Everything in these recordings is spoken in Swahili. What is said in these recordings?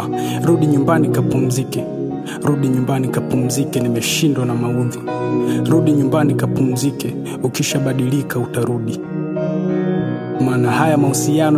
Rudi nyumbani kapumzike. Rudi nyumbani kapumzike, nimeshindwa na maudhi. Rudi nyumbani kapumzike, ukishabadilika utarudi. Maana haya mahusiano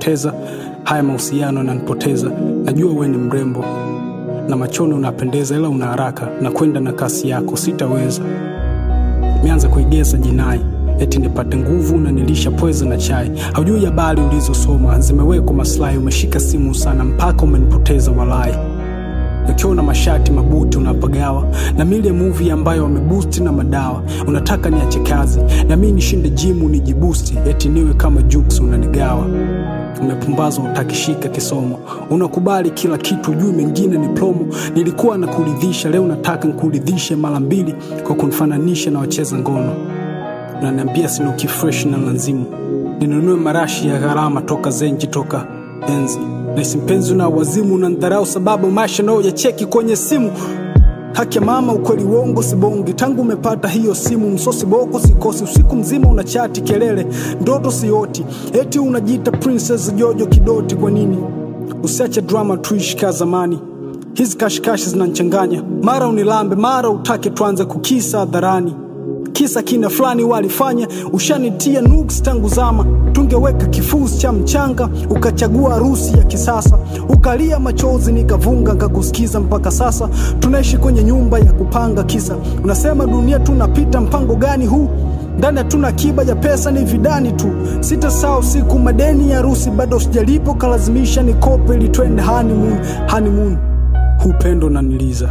yananipoteza. Najua wewe ni mrembo na machoni unapendeza, ila una haraka na kwenda na kasi yako, sitaweza. Nimeanza kuigeza jinai eti nipate nguvu na nilisha pweza na chai. Haujui habari ulizosoma zimewekwa maslahi. Umeshika simu sana mpaka umenipoteza walai. Ukiona mashati mabuti unapagawa na mile movie ambayo wameboost na madawa. Unataka niache kazi na mimi nishinde gym nijiboosti, eti niwe kama Jux unanigawa. Umepumbazwa utakishika kisomo, unakubali kila kitu, juu mengine ni promo. Nilikuwa nakuridhisha, leo nataka nikuridhishe mara mbili kwa kunifananisha na wacheza ngono. Unaniambia sinuki fresh na lanzimu ninunue marashi ya gharama toka Zenji toka enzi. Na simpenzi na wazimu unanidharau sababu maisha nao ya cheki kwenye simu. Haki ya mama ukweli uongo sibongi, tangu umepata hiyo simu msosi boko sikosi. Usiku mzima unachati kelele ndoto sioti, eti unajiita Princess Jojo Kidoti. Kwa nini usiache drama tuishi kama zamani? Hizi kashikashi zinanichanganya, mara unilambe mara utake tuanze kukisa hadharani. Kisa kina fulani walifanya, ushanitia nuks tangu zama. Tungeweka kifusi cha mchanga, ukachagua harusi ya kisasa. Ukalia machozi nikavunga nikakusikiza, mpaka sasa tunaishi kwenye nyumba ya kupanga. Kisa unasema dunia tunapita, mpango gani huu? Ndani hatuna akiba ya pesa, ni vidani tu. Sitasahau siku madeni ya harusi bado sijalipo, kalazimisha nikope ili twende honeymoon. Upendo unaniliza,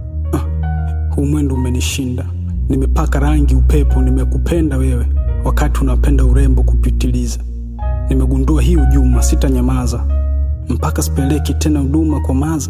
huu mwendo umenishinda. Nimepaka rangi upepo, nimekupenda wewe wakati unapenda urembo kupitiliza. Nimegundua hii ujuma, sitanyamaza mpaka sipeleki tena huduma kwa maza.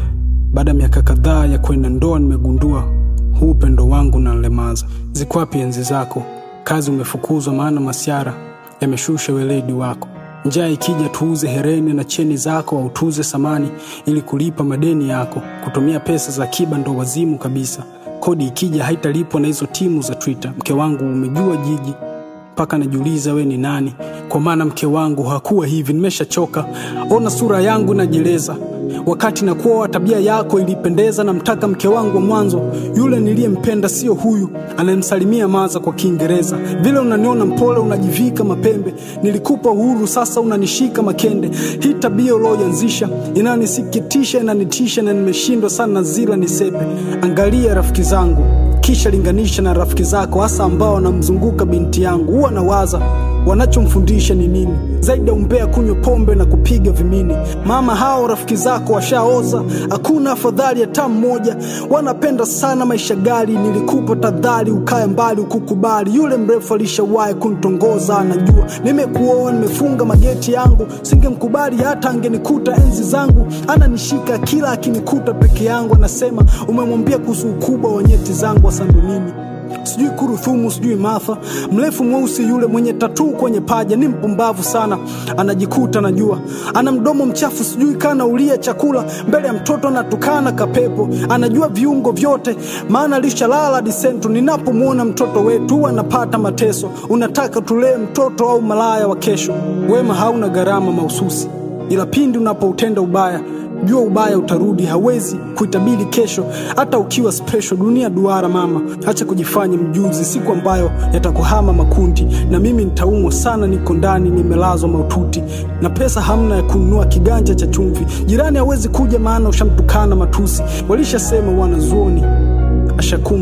Baada miaka kadhaa ya kwenda ndoa nimegundua huu upendo wangu na nlemaza. Ziko wapi enzi zako? Kazi umefukuzwa maana masiara yameshusha weledi wako. Njaa ikija tuuze hereni na cheni zako, au tuuze samani ili kulipa madeni yako. Kutumia pesa za akiba ndo wazimu kabisa. Kodi ikija haitalipwa na hizo timu za Twitter. Mke wangu umejua jiji mpaka najiuliza we ni nani, kwa maana mke wangu hakuwa hivi. Nimeshachoka, ona sura yangu najeleza. Wakati nakuwa tabia yako ilipendeza. Namtaka mke wangu wa mwanzo, yule niliyempenda sio huyu anayemsalimia maza kwa Kiingereza. Vile unaniona mpole unajivika mapembe, nilikupa uhuru sasa unanishika makende. Hii tabia uloanzisha inanisikitisha, inanitisha na nimeshindwa sana zila nisepe. Angalia rafiki zangu kisha linganisha na rafiki zako, hasa ambao wanamzunguka binti yangu. Huwa nawaza wanachomfundisha ni nini zaidi ya umbea, kunywa pombe na kupiga vimini. Mama hao rafiki zako washaoza, hakuna afadhali hata mmoja. Wanapenda sana maisha gali, nilikupa tadhari ukae mbali ukukubali. Yule mrefu alishawahi kunitongoza, anajua nimekuoa nimefunga mageti yangu. Singemkubali hata angenikuta enzi zangu. Ananishika kila akinikuta peke yangu, anasema umemwambia kuhusu ukubwa wa nyeti zangu. Asando nini? Sijui Kuruthumu, sijui Martha. Mrefu mweusi yule mwenye tattoo kwenye paja ni mpumbavu sana. Anajikuta najua ana mdomo mchafu, sijui kana ulia chakula mbele ya mtoto anatukana kapepo. Anajua viungo vyote maana alishalala disento. Ninapomuona mtoto wetu anapata mateso. Unataka tulee mtoto au malaya wa kesho? Wema hauna gharama mahususi, ila pindi unapoutenda ubaya jua ubaya utarudi. Hawezi kuitabili kesho hata ukiwa special. Dunia duara mama, acha kujifanya mjuzi. Siku ambayo yatakuhama makundi na mimi nitaumwa sana. Niko ndani nimelazwa maututi na pesa hamna ya kununua kiganja cha chumvi. Jirani hawezi kuja maana ushamtukana matusi. Walishasema wanazuoni ashakum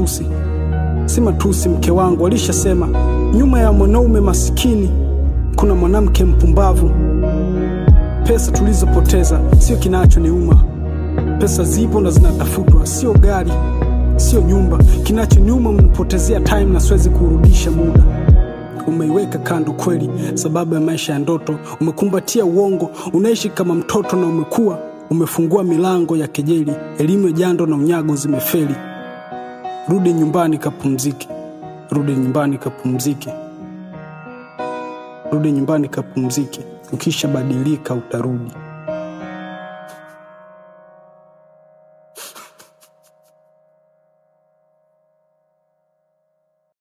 si matusi mke wangu. Walishasema nyuma ya mwanaume masikini kuna mwanamke mpumbavu. Pesa tulizopoteza sio kinachoniuma. Pesa zipo na zinatafutwa, sio gari, sio nyumba. Kinachoniuma mnipotezea time na siwezi kurudisha muda. Umeiweka kando kweli sababu ya maisha ya ndoto. Umekumbatia uongo, unaishi kama mtoto na umekuwa umefungua milango ya kejeli. Elimu ya jando na unyago zimefeli. Rudi nyumbani kapumzike. Rudi nyumbani kapumzike. Rudi nyumbani kapumzike. Ukishabadilika utarudi.